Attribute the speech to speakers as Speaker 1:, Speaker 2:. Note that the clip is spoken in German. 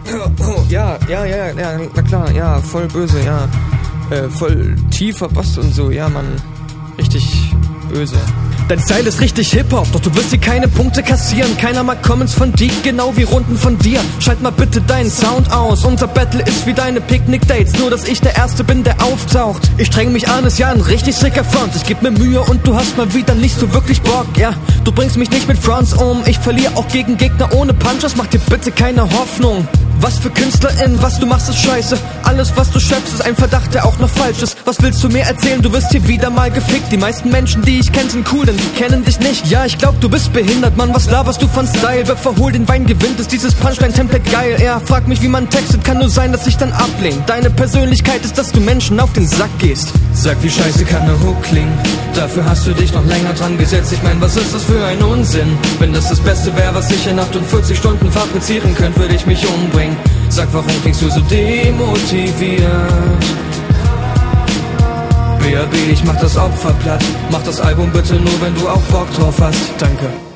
Speaker 1: Ja, na klar, ja, voll böse, ja. Voll tiefer Bass und so, ja, Mann. Richtig böse. Dein Style ist richtig Hip-Hop, doch du wirst hier keine Punkte kassieren. Keiner mag Comments von dir, genau wie Runden von dir. Schalt mal bitte deinen Sound aus. Unser Battle ist wie deine Picknick-Dates, nur dass ich der Erste bin, der auftaucht. Ich streng mich an, ist ja ein richtig sicker Front. Ich geb mir Mühe und du hast mal wieder nicht so wirklich Bock, ja. Du bringst mich nicht mit Fronts um. Ich verliere auch gegen Gegner ohne Punches. Mach dir bitte keine Hoffnung. Was für KünstlerInnen, was du machst ist scheiße. Alles was du schöpfst ist ein Verdacht, der auch noch falsch ist. Was willst du mir erzählen, du wirst hier wieder mal gefickt. Die meisten Menschen, die ich kenn, sind cool, denn die kennen dich nicht. Ja, ich glaub, du bist behindert, Mann, was laberst du von Style? Wer verhol den Wein gewinnt, ist dieses Punchline-Template geil. Ja, frag mich, wie man textet, kann nur sein, dass ich dann ablehne. Deine Persönlichkeit ist, dass du Menschen auf den Sack gehst. Sag, wie scheiße kann ne Hook klingen? Dafür hast du dich noch länger dran gesetzt. Ich mein, was ist das für ein Unsinn? Wenn das Beste wäre, was ich in 48 Stunden fabrizieren könnte, würde ich mich umbringen. Sag, warum klingst du so demotiviert? BAB, ich mach das Opfer platt. Mach das Album bitte nur, wenn du auch Bock drauf hast. Danke.